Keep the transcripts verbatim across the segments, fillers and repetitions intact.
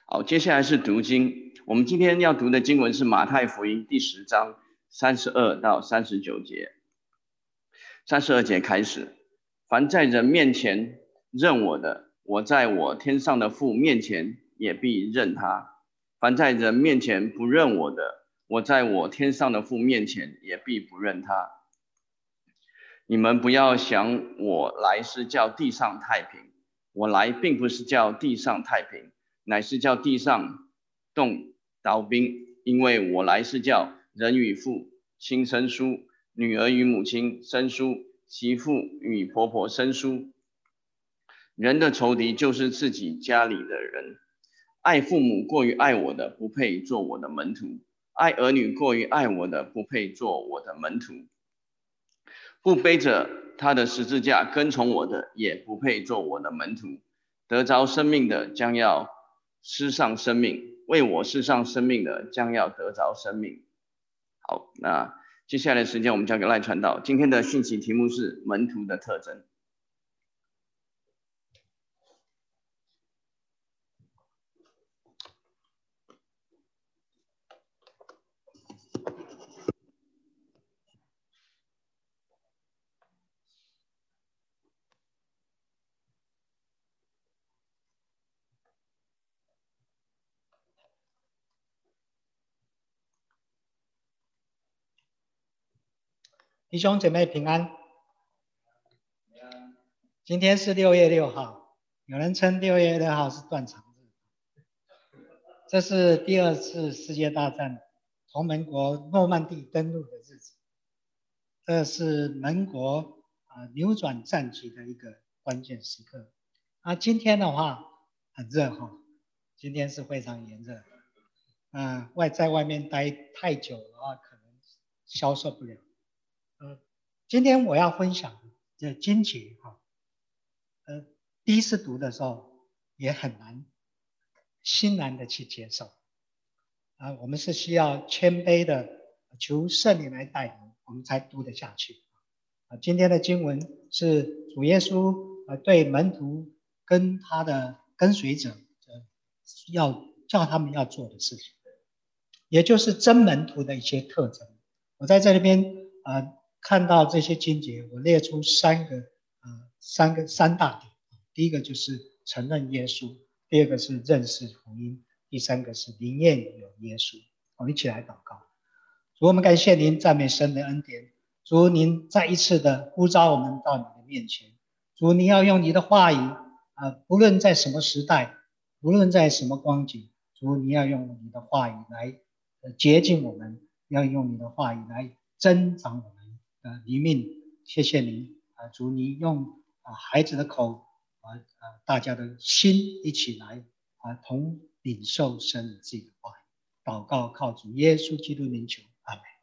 好，接下来是读经。我们今天要读的经文是马太福音第十章三十二到三十九节。三十二节开始，凡在人面前认我的，我在我天上的父面前也必认他；凡在人面前不认我的，我在我天上的父面前也必不认他。你们不要想我来是叫地上太平，我来并不是叫地上太平，乃是叫地上动刀兵，因为我来是叫人与父亲生疏，女儿与母亲生疏，媳妇与婆婆生疏。人的仇敌就是自己家里的人。爱父母过于爱我的，不配做我的门徒；爱儿女过于爱我的，不配做我的门徒。不背着他的十字架跟从我的，也不配做我的门徒。得着生命的将要失丧生命，为我失丧生命的将要得着生命。好，那接下来的时间我们交给赖传道。今天的信息题目是门徒的特征。 弟兄姐妹平安。今天是六月六号，有人称六月六号是断肠日。这是第二次世界大战同盟国诺曼底登陆的日子，这是盟国啊扭转战局的一个关键时刻。啊，今天的话很热哈，今天是非常炎热。啊，外在外面待太久的话，可能消受不了。呃，今天我要分享的经节哈，呃，第一次读的时候也很难，欣然的去接受。啊，我们是需要谦卑的求圣灵来带领，我们才读得下去。啊，今天的经文是主耶稣呃对门徒跟他的跟随者，呃，要叫他们要做的事情，也就是真门徒的一些特征。我在这里边呃看到这些经节，我列出三个呃三个三大点。第一个就是承认耶稣，第二个是认识福音，第三个是灵验有耶稣。我们一起来祷告。主，我们感谢您，赞美神的恩典。主，您再一次的呼召我们到你的面前。主，你要用你的话语啊、呃，不论在什么时代，不论在什么光景，主，你要用你的话语来呃洁净我们，要用你的话语来增长我们的灵命。谢谢您啊、呃，主，你用啊、呃、孩子的口啊啊、呃、大家的心一起来啊、呃、同领受神你自己的话语。祷告靠主耶稣基督名求，阿们。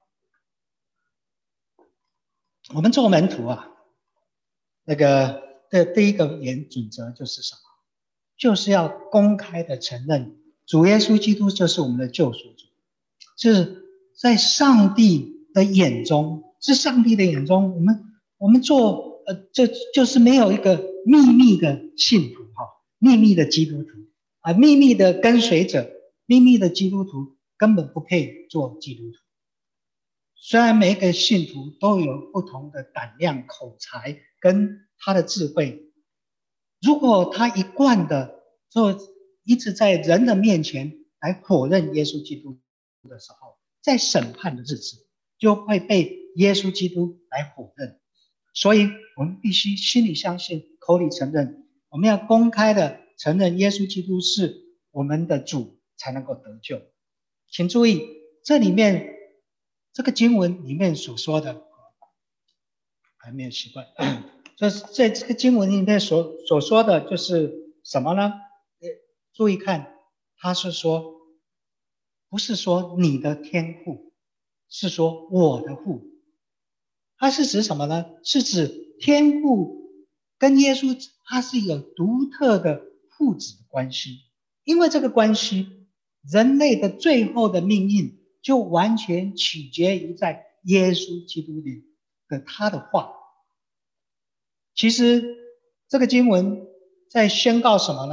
我们做门徒啊，那个的第一个原准则就是什么？就是要公开的承认主耶稣基督就是我们的救赎主，是在上帝的眼中，是上帝的眼中，我们我们做呃，这就是没有一个秘密的信徒哈，秘密的基督徒啊，秘密的跟随者，秘密的基督徒根本不配做基督徒。虽然每一个信徒都有不同的胆量、口才跟他的智慧，如果他一贯的就一直在人的面前来否认耶稣基督的时候，在审判的日子就会被耶稣基督来否认。所以我们必须心里相信，口里承认，我们要公开的承认耶稣基督是我们的主，才能够得救。请注意，这里面这个经文里面所说的，还没有习惯，就是在这个经文里面所所说的就是什么呢？注意看，他是说，不是说你的天父，是说我的父。它是指什么呢？是指天父跟耶稣，它是有独特的父子的关系。因为这个关系，人类的最后的命运就完全取决于在耶稣基督里的他的话。其实这个经文在宣告什么呢？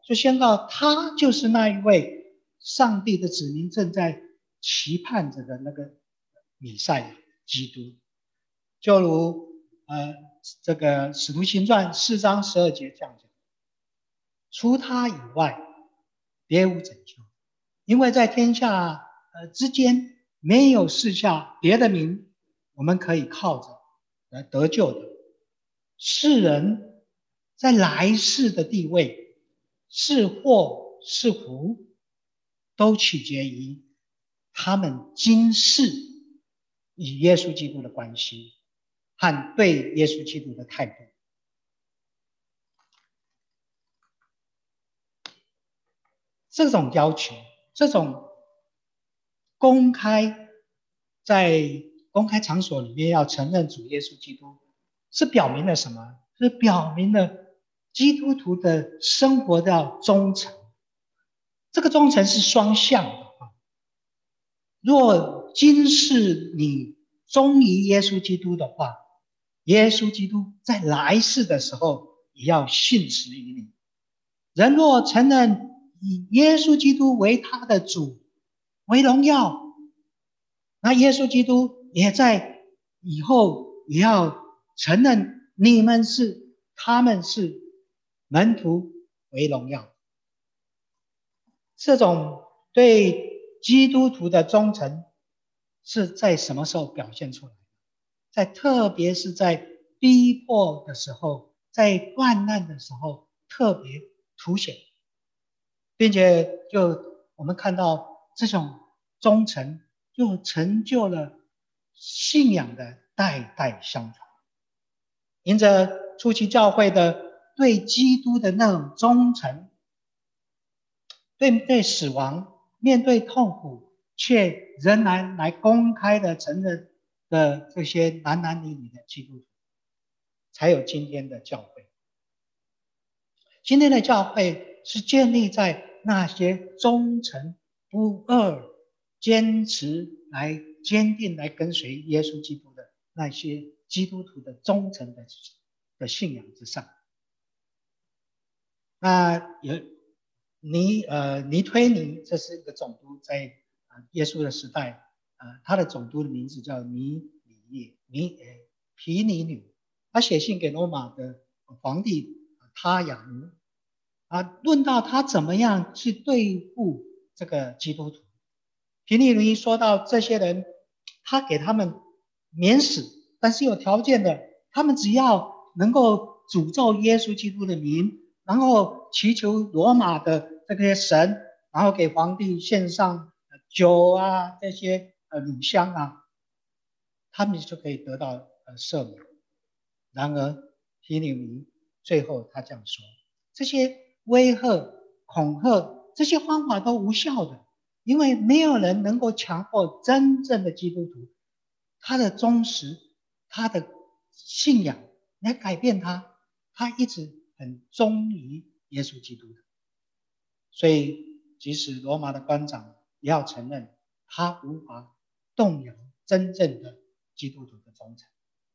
就宣告他就是那一位上帝的子民正在期盼着的那个弥赛亚基督。就如呃这个使徒行传四章十二节这样讲，除他以外别无拯救，因为在天下呃之间没有赐下别的名我们可以靠着来得救的。世人在来世的地位是祸是福，都取决于他们今世与耶稣基督的关系和对耶稣基督的态度。这种要求，这种公开在公开场所里面要承认主耶稣基督，是表明了什么？是表明了基督徒的生活要忠诚。这个忠诚是双向的。若今世你忠于耶稣基督的话，耶稣基督在来世的时候也要信实于你。人若承认以耶稣基督为他的主，为荣耀，那耶稣基督也在以后也要承认你们是他们是门徒为荣耀。这种对基督徒的忠诚是在什么时候表现出来的？在特别是在逼迫的时候，在患难的时候特别凸显，并且就我们看到这种忠诚就成就了信仰的代代相传。因着初期教会的对基督的那种忠诚，对对死亡面对痛苦却仍然来公开的承认的这些男男女女的基督徒，才有今天的教会。今天的教会是建立在那些忠诚不二、坚持来坚定来跟随耶稣基督的那些基督徒的忠诚的的信仰之上。那有尼呃尼推尼，这是一个总督，在呃耶稣的时代，呃他的总督的名字叫尼里叶尼呃皮尼女，他写信给罗马的皇帝他雅奴啊，论到他怎么样去对付这个基督徒。皮尼女说到这些人，他给他们免死，但是有条件的，他们只要能够诅咒耶稣基督的名，然后祈求罗马的这些神，然后给皇帝献上酒啊，这些呃乳香啊，他们就可以得到呃赦免。然而皮尼尼最后他这样说，这些威吓恐吓这些方法都无效的，因为没有人能够强迫真正的基督徒他的忠实他的信仰来改变他，他一直很忠于耶稣基督的。所以即使罗马的官长也要承认他无法动摇真正的基督徒的忠诚。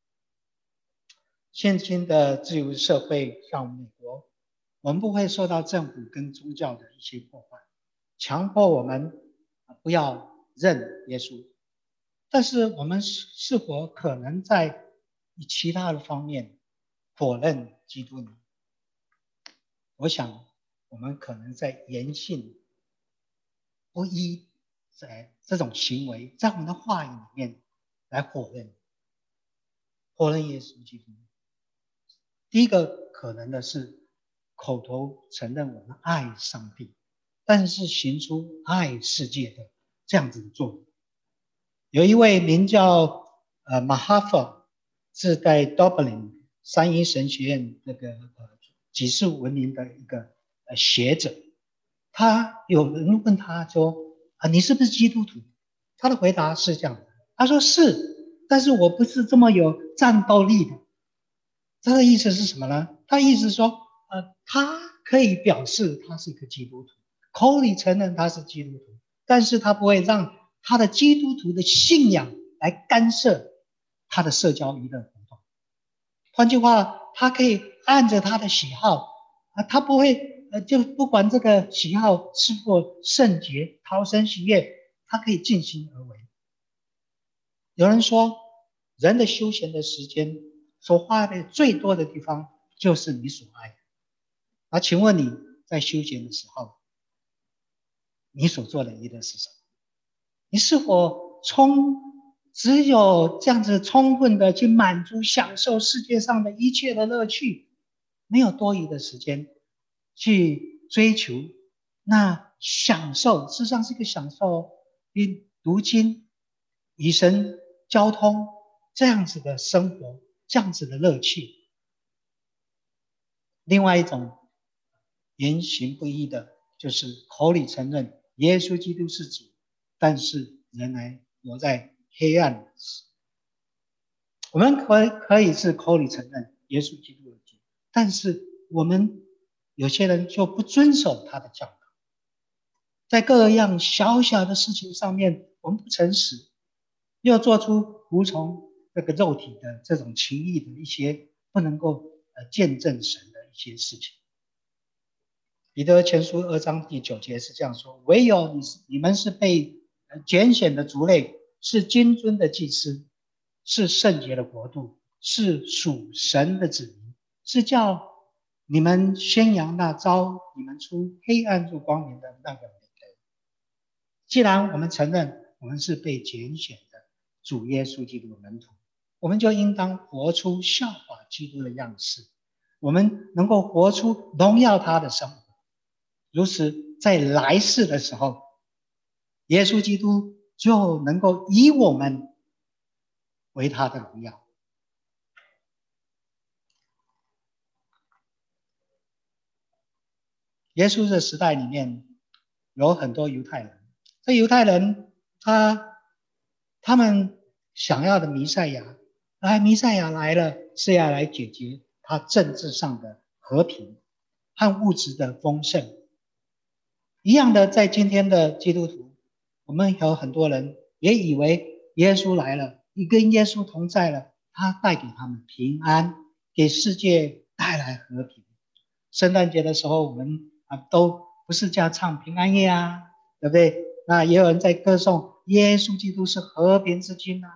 现今的自由社会像美国，我们不会受到政府跟宗教的一些破坏，强迫我们不要认耶稣，但是我们是否可能在其他的方面否认基督呢？我想我们可能在言行不一，在这种行为在我们的话语里面来否认否认耶稣基督。第一个可能的是口头承认我们爱上帝，但是行出爱世界的这样子的作为。有一位名叫呃马哈佛，是在 Dublin 三一神学院那个呃举世闻名的一个呃学者，他有人问他说啊，你是不是基督徒？他的回答是这样的，他说是，但是我不是这么有战斗力的。他的意思是什么呢？他的意思是说，呃，他可以表示他是一个基督徒，口里承认他是基督徒，但是他不会让他的基督徒的信仰来干涉他的社交娱乐活动。换句话，他可以按着他的喜好啊，他不会呃，就不管这个喜好是否圣洁、讨神喜悦，他可以尽心而为。有人说，人的休闲的时间所花的最多的地方，就是你所爱的。那请问你在休闲的时候，你所做的娱乐是什么？你是否充只有这样子充分的去满足、享受世界上的一切的乐趣，没有多余的时间去追求那享受？事实上是一个享受，与读经、与神交通这样子的生活，这样子的乐趣。另外一种言行不一的，就是口里承认耶稣基督是主，但是仍然活在黑暗。我们可可以是口里承认耶稣基督的主，但是我们有些人就不遵守他的教导，在各样小小的事情上面，我们不诚实，又做出服从这个肉体的这种情意的一些不能够呃见证神的一些事情。彼得前书二章第九节是这样说：唯有你你们是被拣选的族类，是君尊的祭司，是圣洁的国度，是属神的子民，是叫你们宣扬那召你们出黑暗入光明的那个美德。既然我们承认我们是被拣选的主耶稣基督的门徒，我们就应当活出效法基督的样式，我们能够活出荣耀他的生活。如此在来世的时候，耶稣基督就能够以我们为他的荣耀。耶稣的时代里面有很多犹太人，这犹太人他他们想要的弥赛亚，来弥赛亚来了是要来解决他政治上的和平和物质的丰盛。一样的，在今天的基督徒，我们有很多人也以为耶稣来了，你跟耶稣同在了，他带给他们平安，给世界带来和平。圣诞节的时候，我们啊都不是这样唱平安夜啊，对不对？那也有人在歌颂耶稣基督是和平之君啊。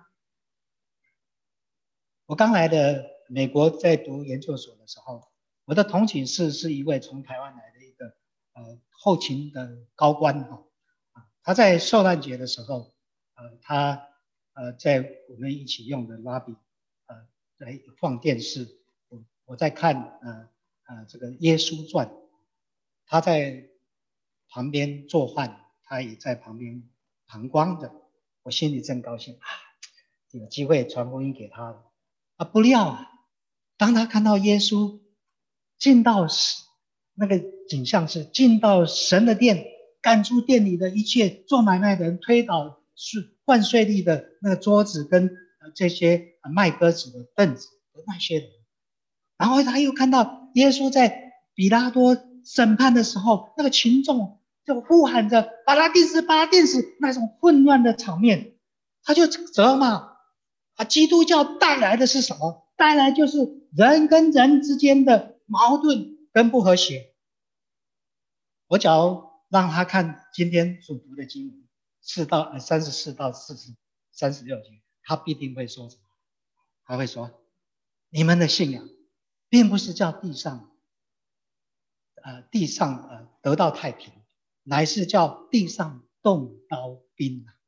我刚来的美国，在读研究所的时候，我的同寝室是一位从台湾来的一个呃后勤的高官哈，啊，他在圣诞节的时候，呃，他呃在我们一起用的 lobby， 呃，来放电视，我我在看呃呃这个耶稣传，他在旁边做饭，他也在旁边旁观着，我心里真高兴啊，有机会传福音给他了啊！不料啊，当他看到耶稣进到那个景象是进到神的殿，赶出店里的一切做买卖的人，推倒是换税吏的那个桌子跟这些卖鸽子的凳子的那些人，然后他又看到耶稣在比拉多审判的时候，那个群众就呼喊着巴拉第死，巴拉第死，那种混乱的场面，他就责骂啊，基督教带来的是什么？带来就是人跟人之间的矛盾跟不和谐。我只要让他看今天所读的经文，四到呃三十四到四十三十六节，他必定会说什么？他会说：你们的信仰，并不是叫地上，呃地上呃得到太平，乃是叫地上动刀兵啊。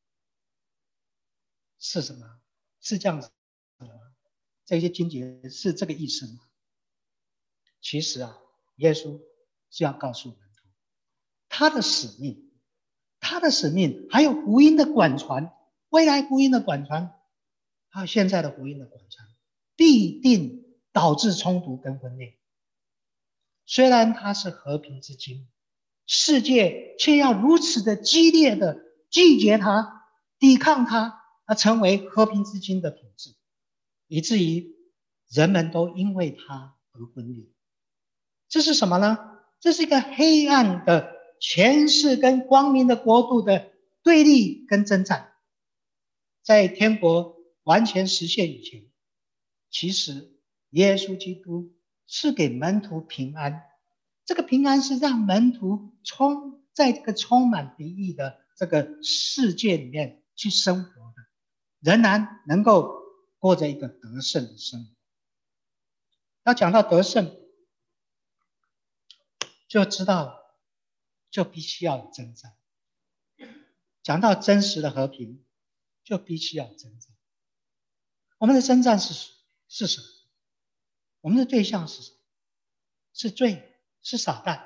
是什么？是这样子的吗？这些经节是这个意思吗？其实啊，耶稣是要告诉我们，他的使命，他的使命还有福音的广传，未来福音的广传，还有现在的福音的广传，必定导致冲突跟分裂。虽然他是和平之君，世界却要如此的激烈的拒绝他，抵抗他，而成为和平之君的统治，以至于人们都因为他而分裂。这是什么呢？这是一个黑暗的权势跟光明的国度的对立跟征战。在天国完全实现以前，其实耶稣基督是给门徒平安， 这个平安是让门徒充在这个充满敌意的这个世界里面去生活的，仍然能够过着一个得胜的生活。要讲到得胜，就知道就必须要有征战。讲到真实的和平，就必须要有征战。我们的征战是是什么？我们的对象是什么？是罪，是撒旦。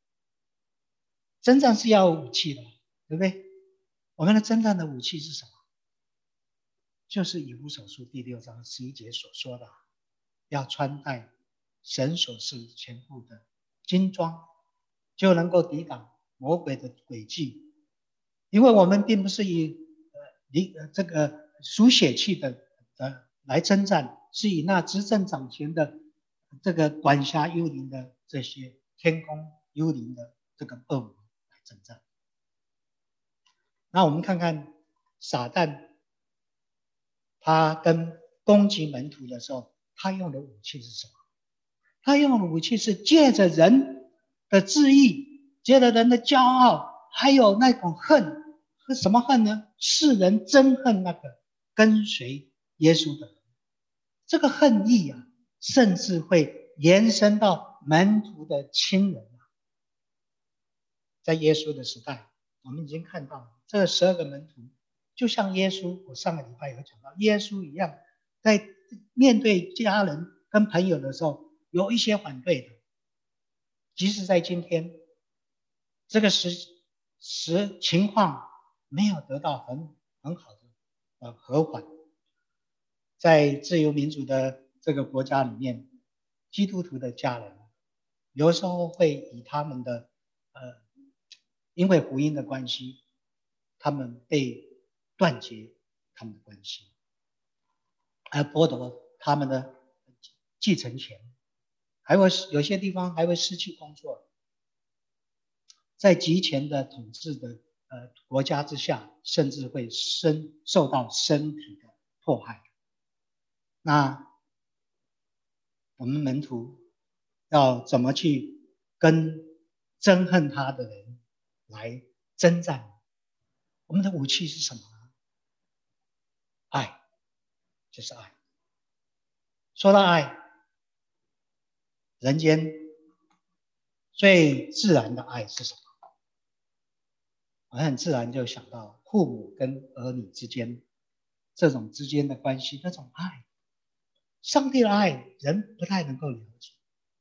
征战是要有武器的，对不对？我们的征战的武器是什么？就是以弗所书第六章十一节所说的，要穿戴神所赐全副的军装，就能够抵挡魔鬼的诡计。因为我们并不是以呃这个属血气的呃来征战，是以那执政掌权的这个管辖幽灵的这些天空幽灵的这个恶魔来征战。那我们看看撒旦，他跟攻击门徒的时候，他用的武器是什么？他用的武器是借着人的志意，借着人的骄傲，还有那种恨。是什么恨呢？世人憎恨那个跟随耶稣的人。这个恨意啊，甚至会延伸到门徒的亲人啊。在耶稣的时代，我们已经看到这十二个门徒，就像耶稣，我上个礼拜有讲到耶稣一样，在面对家人跟朋友的时候，有一些反对的。即使在今天这个时时情况没有得到很很好的呃和缓，在自由民主的这个国家里面，基督徒的家人有时候会以他们的呃，因为福音的关系，他们被断绝他们的关系，而剥夺他们的继承权，还会有些地方还会失去工作。在集权的统治的呃国家之下，甚至会身受到身体的迫害。那我们门徒要怎么去跟憎恨他的人来征战？我们的武器是什么呢？爱，就是爱。说到爱，人间最自然的爱是什么？我很自然就想到父母跟儿女之间这种之间的关系，那种爱。上帝的爱人不太能够了解，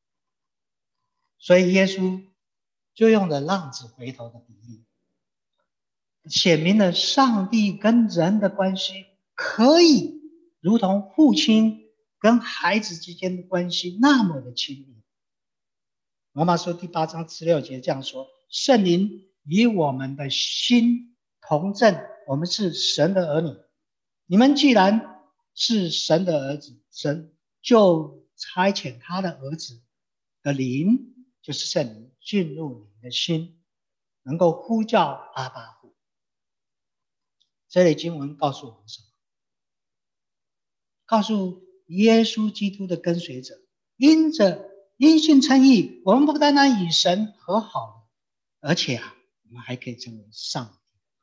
所以耶稣就用了浪子回头的比喻，显明了上帝跟人的关系可以如同父亲跟孩子之间的关系那么的亲密。罗马书第八章十六节这样说：圣灵与我们的心同证，我们是神的儿女。你们既然是神的儿子，神就差遣他的儿子的灵，就是圣灵，进入你的心，能够呼叫阿爸父。这类经文告诉我们什么？告诉耶稣基督的跟随者，因着因信称义，我们不单单与神和好了，而且啊，我们还可以成为上帝。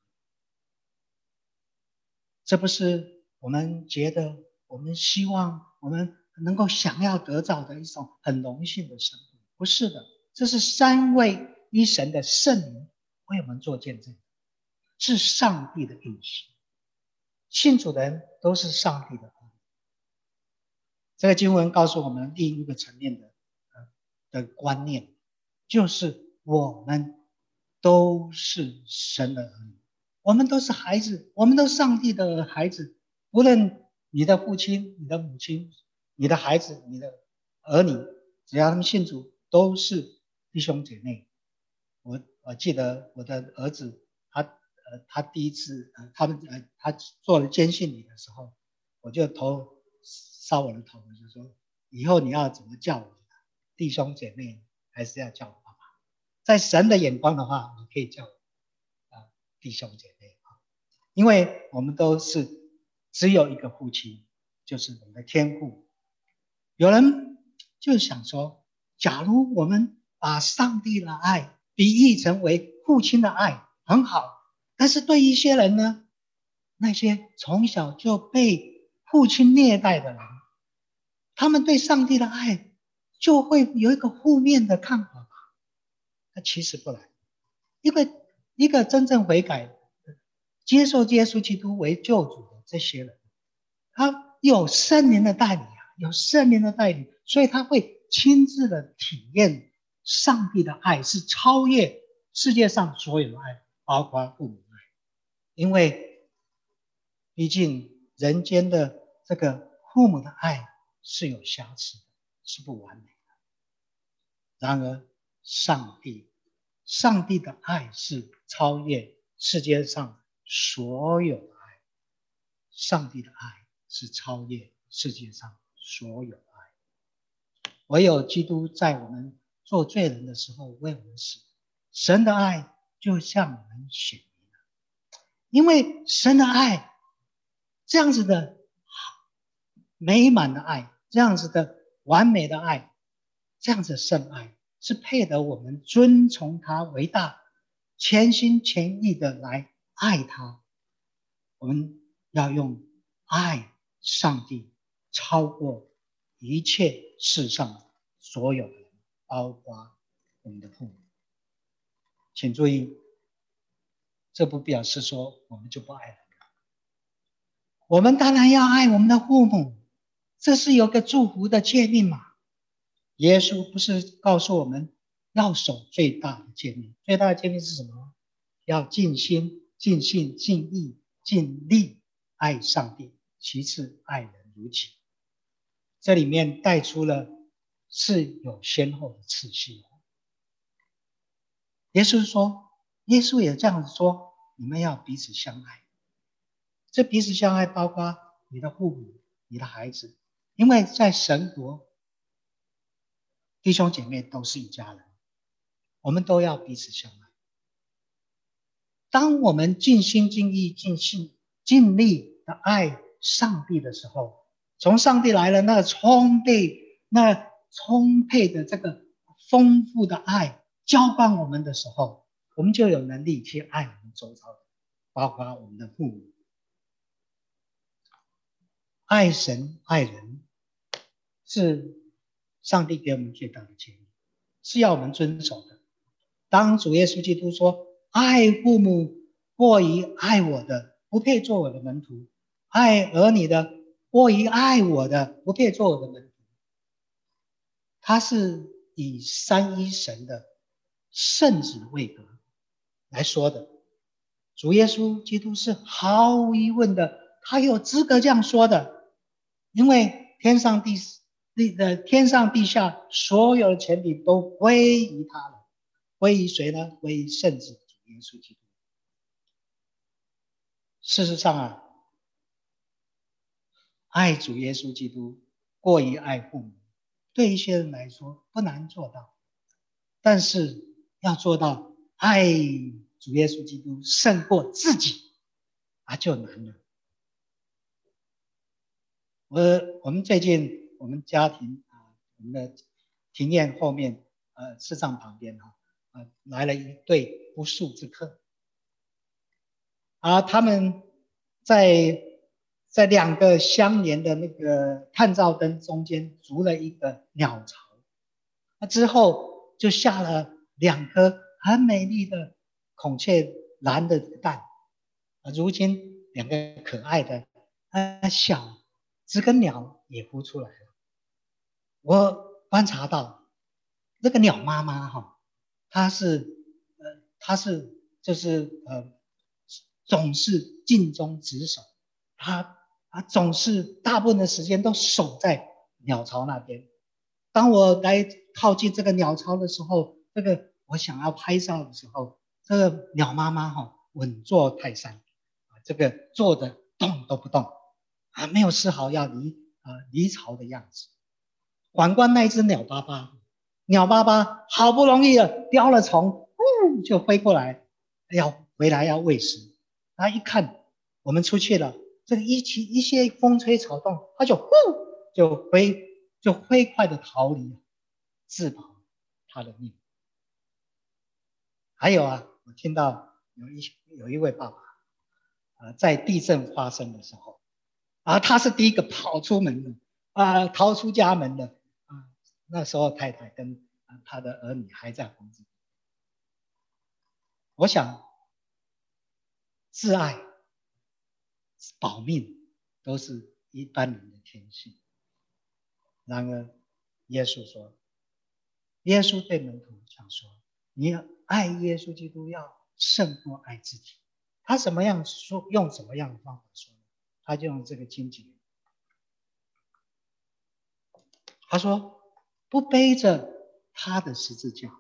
这不是我们觉得我们希望我们能够想要得到的一种很荣幸的生活，不是的，这是三位一神的圣灵为我们做见证，是上帝的应许。信主的人都是上帝的儿女。这个经文告诉我们另一个层面的呃的观念，就是我们都是神的儿女，我们都是孩子，我们都是上帝的孩子。无论你的父亲、你的母亲、你的孩子、你的儿女，只要他们信主，都是弟兄姐妹。我我记得我的儿子，他呃他第一次呃他们呃他做了坚信礼的时候，我就头烧我的头，我就说以后你要怎么叫我弟兄姐妹，还是要叫我爸爸？在神的眼光的话，你可以叫我啊弟兄姐妹啊，因为我们都是只有一个父亲，就是我们的天父。有人就想说，假如我们把上帝的爱比喻成为父亲的爱，很好。但是对一些人呢，那些从小就被父亲虐待的人，他们对上帝的爱就会有一个负面的看法。那其实不然，一个一个真正悔改、接受耶稣基督为救主的这些人，他有圣灵的带领啊，有圣灵的带领，所以他会亲自的体验上帝的爱是超越世界上所有的爱，包括父母的爱。因为毕竟人间的这个父母的爱是有瑕疵的，是不完美的。然而上帝上帝的爱是超越世界上所有的爱，上帝的爱是超越世界上所有的爱。唯有基督在我们做罪人的时候为我们死，神的爱就向我们显明了。因为神的爱，这样子的美满的爱，这样子的完美的爱，这样子的圣爱，是配得我们尊崇他为大，全心全意的来爱他。我们要用爱上帝超过一切世上所有的人，包括我们的父母。请注意，这不表示说我们就不爱人了。我们当然要爱我们的父母，这是有个祝福的诫命嘛。耶稣不是告诉我们要守最大的诫命？最大的诫命是什么？要尽心、尽性、尽意、尽力爱上帝，其次爱人如己。这里面带出了是有先后的次序。耶稣说，耶稣也这样子说，你们要彼此相爱。这彼此相爱包括你的父母、你的孩子，因为在神国，弟兄姐妹都是一家人，我们都要彼此相爱。当我们尽心尽意尽心尽力的爱上帝的时候，从上帝来了那充沛那充沛的这个丰富的爱浇灌我们的时候，我们就有能力去爱我们周遭的，包括我们的父母。爱神爱人是上帝给我们最大的建议，是要我们遵守的。当主耶稣基督说，爱父母过于爱我的，不配做我的门徒；爱儿女的过于爱我的，不配做我的门徒。他是以三一神的圣子位格来说的。主耶稣基督是毫无疑问的，他有资格这样说的，因为天上地地的天上地下所有的权柄都归于他了。归于谁呢？归于圣子主耶稣基督。事实上啊，爱主耶稣基督过于爱父母，对一些人来说不难做到，但是要做到爱主耶稣基督胜过自己啊，就难了。我我们最近我们家庭啊，我们的庭院后面呃市场旁边哈啊来了一对不速之客，啊他们在在两个相连的那个探照灯中间筑了一个鸟巢，那之后就下了两颗很美丽的孔雀蓝的蛋，啊如今两个可爱的呃小知更鸟也孵出来了。我观察到这个鸟妈妈哈，她是呃她是就是呃总是尽忠职守，她她总是大部分的时间都守在鸟巢那边。当我来靠近这个鸟巢的时候，这个我想要拍照的时候，这个鸟妈妈哈稳坐泰山，这个坐着动都不动啊，没有丝毫要离啊离巢的样子。反观那一只鸟爸爸，鸟爸爸好不容易的叼了虫，呼就飞过来，要回来要喂食。他一看我们出去了，这个一起一些风吹草动，他就呼就飞就飞快的逃离，自保他的命。 还有啊，我听到有一有一位爸爸，呃，在地震发生的时候，啊，他是第一个跑出门的，啊，逃出家门的，啊，那时候太太跟他的儿女还在房子里。我想，挚爱、保命都是一般人的天性。然而，耶稣说，耶稣对门徒讲说，你要爱耶稣基督要胜过爱自己。他怎么样说？用什么样的方法说呢？他就用这个经节，他说，不背着他的十字架，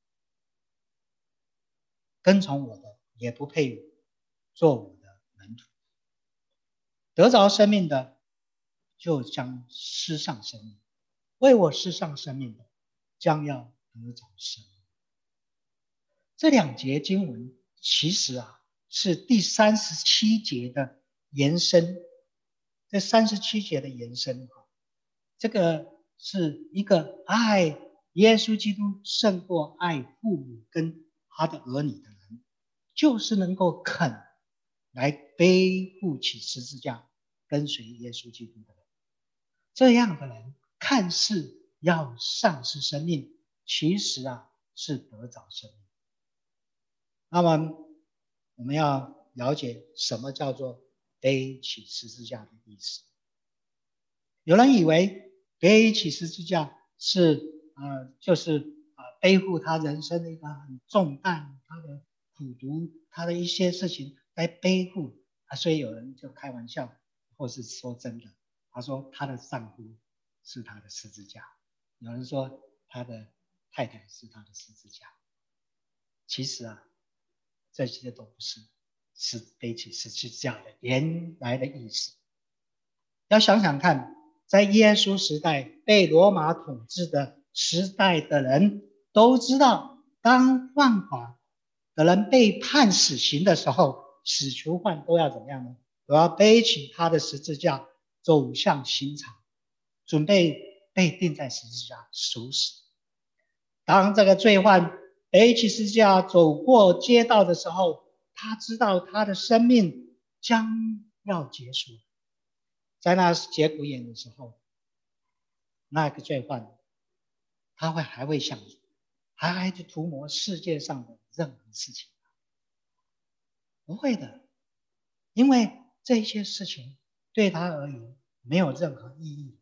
跟从我的，也不配做我的门徒。得着生命的，就将失上生命；为我失上生命的，将要得着生命。这两节经文其实啊，是第三十七节的延伸。这三十七节的延伸，这个是一个爱耶稣基督胜过爱父母跟他的儿女的人，就是能够肯来背负起十字架跟随耶稣基督的人。这样的人看似要丧失生命，其实啊是得着生命。那么我们要了解什么叫做背起十字架的意思。有人以为背起十字架是呃就是呃背负他人生的一个很重担，他的苦毒，他的一些事情来背负啊，所以有人就开玩笑，或是说真的，他说他的丈夫是他的十字架，有人说他的太太是他的十字架。其实啊，这些都不是是背起十字架的原来的意思。要想想看，在耶稣时代被罗马统治的时代的人都知道，当犯法的人被判死刑的时候，死囚犯都要怎么样呢？都要背起他的十字架走向刑场，准备被钉在十字架处死。当这个罪犯背起十字架走过街道的时候，他知道他的生命将要结束。在那节骨眼的时候，那个罪犯他会还会想，还还去涂抹世界上的任何事情？不会的，因为这些事情对他而言没有任何意义。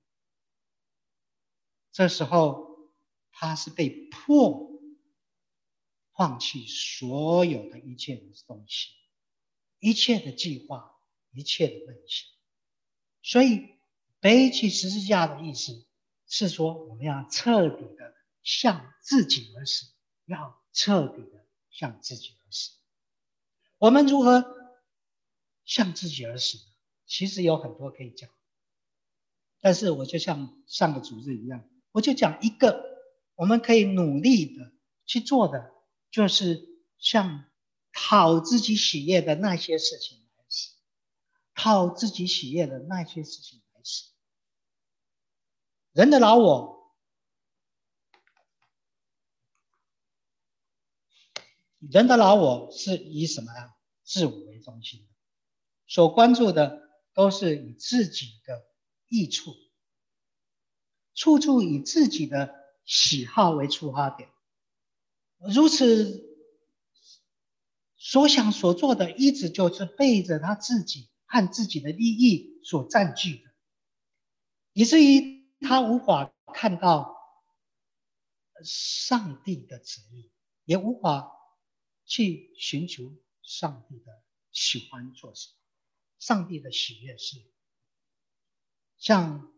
这时候他是被迫放弃所有的一切的东西，一切的计划，一切的梦想。所以背起十字架的意思是说，我们要彻底的向自己而死，要彻底的向自己而死。我们如何向自己而死呢？其实有很多可以讲，但是我就像上个主日一样，我就讲一个我们可以努力的去做的，就是向讨自己喜悦的那些事情来死，讨自己喜悦的那些事情来死。人的老我，人的老我是以什么呀？自我为中心的，所关注的都是以自己的益处，处处以自己的喜好为出发点，如此所想所做的一直就是背着他自己和自己的利益所占据的，以至于他无法看到上帝的旨意，也无法去寻求上帝的喜欢做什么，上帝的喜悦是像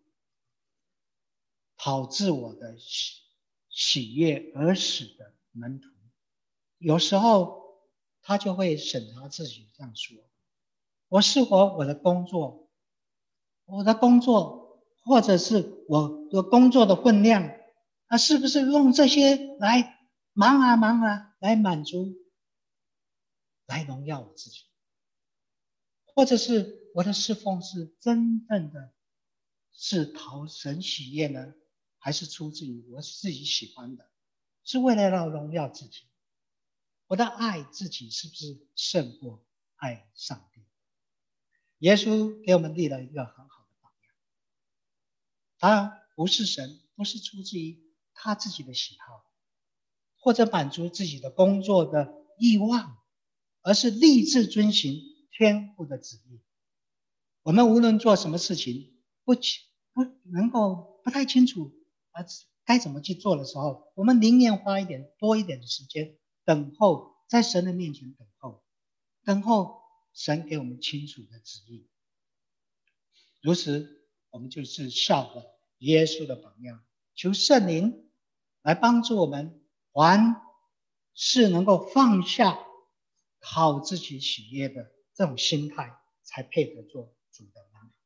讨自我的喜喜悦而死的门徒，有时候他就会审查自己，这样说：我是否我的工作，我的工作，或者是我的工作的分量，啊，是不是用这些来忙啊忙啊来满足，来荣耀我自己？或者是我的侍奉是真正的是讨神喜悦呢，还是出自于我自己喜欢的，是为了要荣耀自己？ 我的爱自己是不是胜过爱上帝？耶稣给我们立了一个很好的榜样。他不是神，不是出自于他自己的喜好，或者满足自己的工作的欲望，而是立志遵行天父的旨意。我们无论做什么事情，不不能够不太清楚而该怎么去做的时候，我们宁愿花一点多一点的时间等候，在神的面前等候，等候神给我们清楚的旨意。如此，我们就是效法耶稣的榜样，求圣灵来帮助我们，凡是能够放下讨自己喜悦的这种心态，才配得做主的门徒。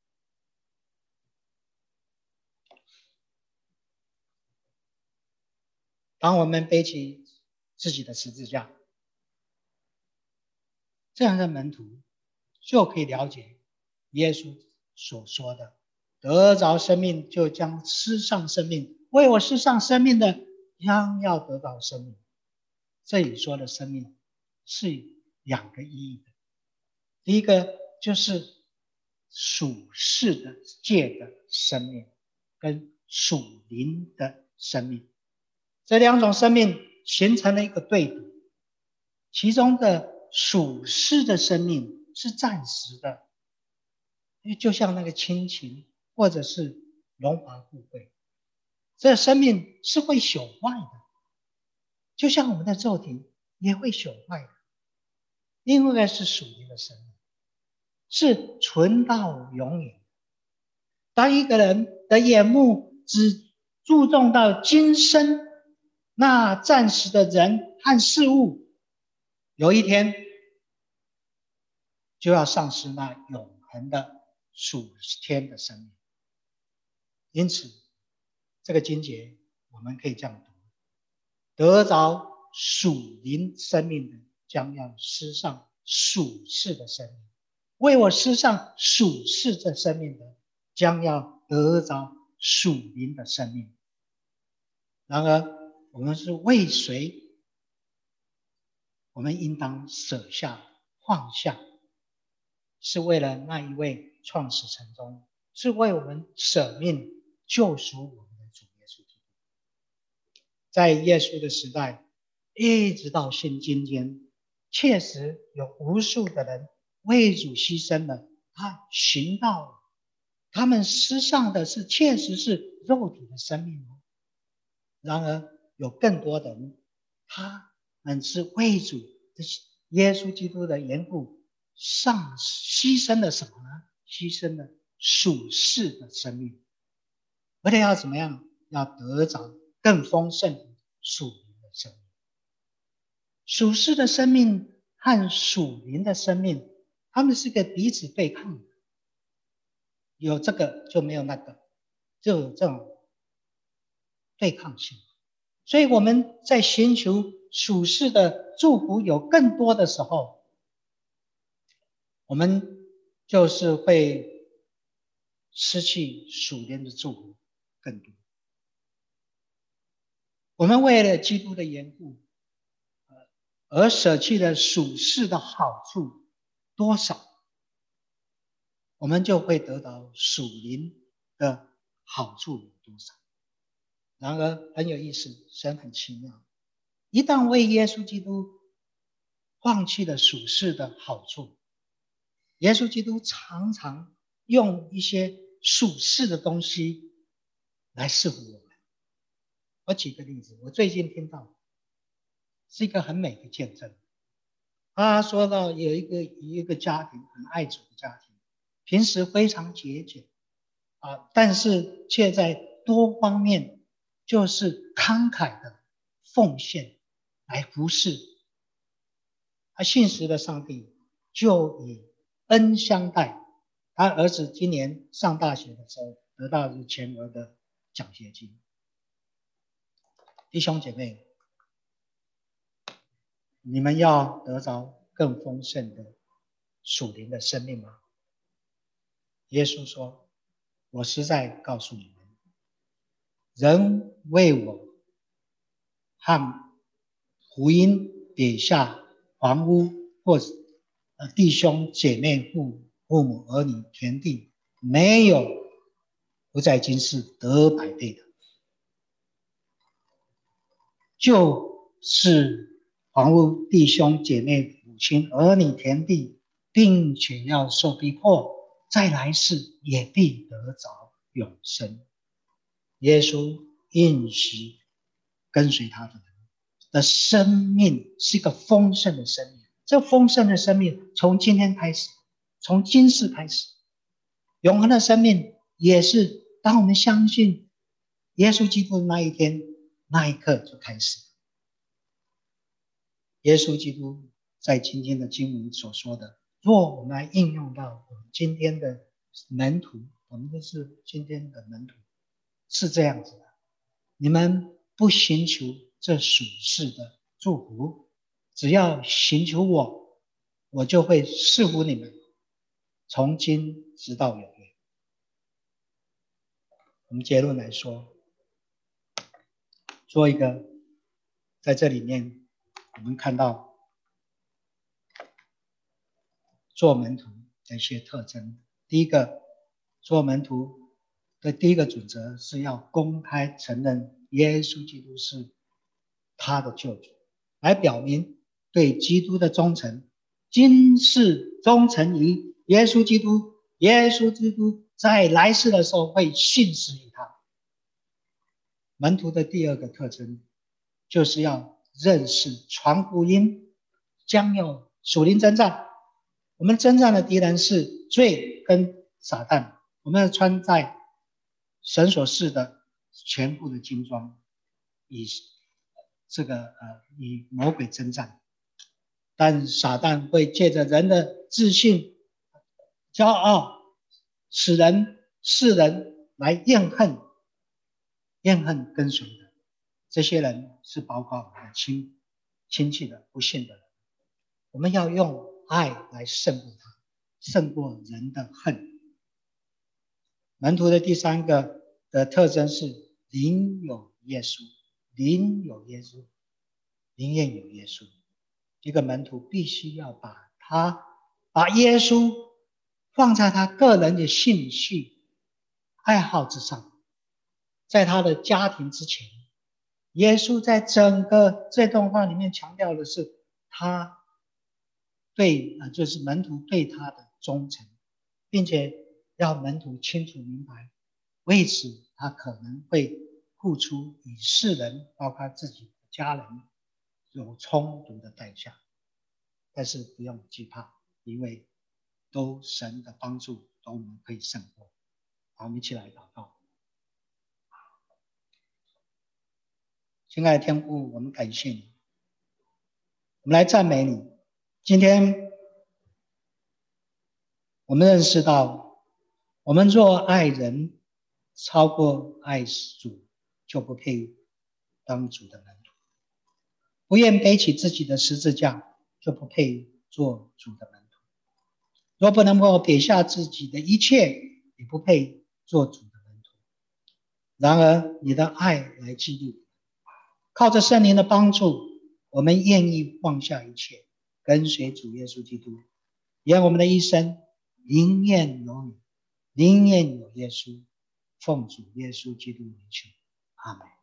当我们背起自己的十字架，这样的门徒就可以了解耶稣所说的，得着生命就将失上生命，为我失上生命的将要得到生命。这里说的生命是两个意义的，第一个就是属世的界的生命跟属灵的生命，这两种生命形成了一个对比，其中的属世的生命是暂时的，就像那个亲情或者是荣华富贵，这生命是会朽坏的，就像我们的肉体也会朽坏的。另外是属灵的生命，是存到永远。当一个人的眼目只注重到今生那暂时的人和事物，有一天就要丧失那永恒的属天的生命。因此这个经节我们可以这样读，得着属灵生命的将要失上属世的生命，为我失上属世的生命的将要得着属灵的生命。然而我们是为谁？我们应当舍下放下，是为了那一位创始成终，是为我们舍命救赎我们的主耶稣基督。在耶稣的时代一直到现今天，确实有无数的人为主牺牲了，他行道了，他们失上的是确实是肉体的生命。然而有更多的人，他们是为主耶稣基督的缘故上牺牲了什么呢？牺牲了属世的生命，为了要怎么样？要得着更丰盛的属灵的生命。属世的生命和属灵的生命，他们是个彼此对抗的，有这个就没有那个，就有这种对抗性。所以我们在寻求属世的祝福有更多的时候，我们就是会失去属灵的祝福更多。我们为了基督的缘故而舍弃了属世的好处多少，我们就会得到属灵的好处有多少。然而很有意思，神很奇妙，一旦为耶稣基督放弃了属世的好处，耶稣基督常常用一些属世的东西来赐福我们。我举个例子，我最近听到是一个很美的见证。他说到有一个一个家庭，很爱主的家庭，平时非常节俭啊，但是却在多方面就是慷慨的奉献来服侍。他信实的上帝就以恩相待，他儿子今年上大学的时候得到了全额的奖学金。弟兄姐妹，你们要得着更丰盛的属灵的生命吗？耶稣说，我实在告诉你们，人为我和福音撇下房屋或呃弟兄姐妹、父父母儿女田地，没有不在今世得百倍的，就是房屋弟兄姐妹、母亲儿女田地，并且要受逼迫，再来世也必得着永生。耶稣应许跟随他的人的生命是一个丰盛的生命，这丰盛的生命从今天开始，从今世开始，永恒的生命也是当我们相信耶稣基督的那一天，那一刻就开始。耶稣基督在今天的经文所说的，若我们来应用到我们今天的门徒，我们就是今天的门徒，是这样子的：你们不寻求这属世的祝福，只要寻求我，我就会赐福你们，从今直到永远。我们结论来说，做一个，在这里面我们看到做门徒的一些特征。第一个，做门徒的第一个准则是要公开承认耶稣基督是他的救主，来表明对基督的忠诚，今世忠诚于耶稣基督，耶稣基督在来世的时候会信实于他。门徒的第二个特征就是要认识传福音，将要属灵征战。我们征战的敌人是罪跟撒旦，我们要穿在神所赐的全部的军装，以这个呃与魔鬼征战。但撒旦会借着人的自信、骄傲，使人世人来怨恨怨恨跟随的。这些人是包括我们的亲亲戚的不信的人，我们要用爱来胜过他，胜过人的恨。门徒的第三个的特征是灵有耶稣，灵有耶稣，灵验有耶稣。一个门徒必须要把他把耶稣放在他个人的兴趣爱好之上，在他的家庭之前。耶稣在整个这段话里面强调的是他对呃就是门徒对他的忠诚，并且要门徒清楚明白，为此他可能会付出与世人包括自己的家人有冲突的代价，但是不用惧怕，因为都神的帮助都我们可以胜过。好，我们一起来祷告。亲爱的天父，我们感谢你，我们来赞美你。今天我们认识到，我们若爱人超过爱主，就不配当主的门徒；不愿背起自己的十字架，就不配做主的门徒；若不能够撇下自己的一切，也不配做主的门徒。然而你的爱来激励，靠着圣灵的帮助，我们愿意放下一切，跟随主耶稣基督。愿我们的一生灵验有你，灵验有耶稣，奉主耶稣基督名求，阿们。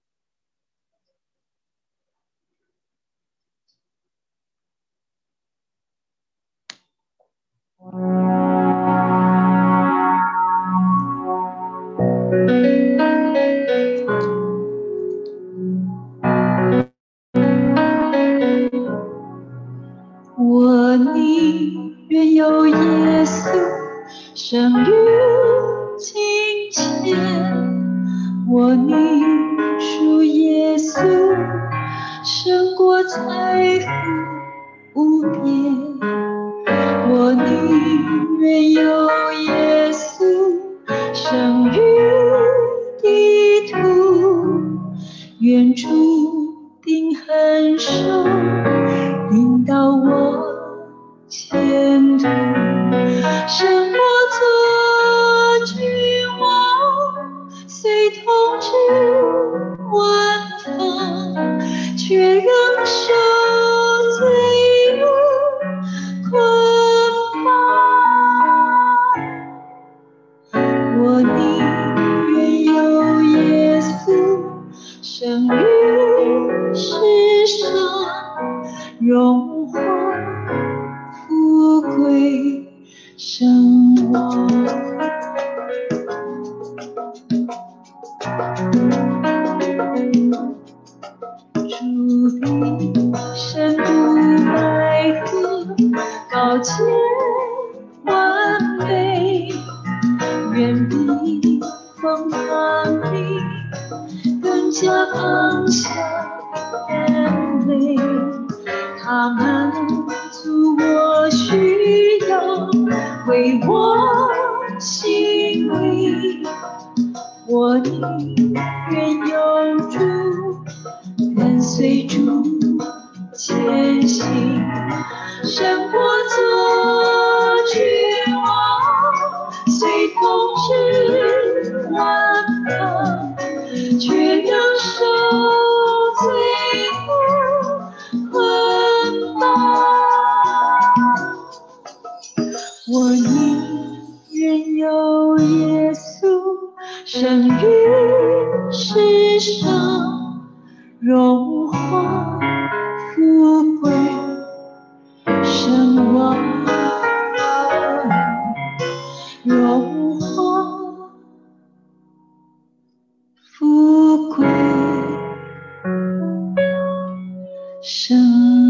我宁愿有耶稣生于金钱，我宁属耶稣胜过财富无边，我宁愿有耶稣生于地土，愿注定很手引导我前途，胜过做君王，虽统治万方，却仍守声望。竹笛深入奈何，高见完美，远比风浪里更加放下眼泪。它满足我需要，回我心里，我宁愿有主跟随主前行，胜过做君王，随统治万邦，却要受罪恶捆绑。我宁愿有耶稣生于世上，荣华富贵声望，荣华富贵声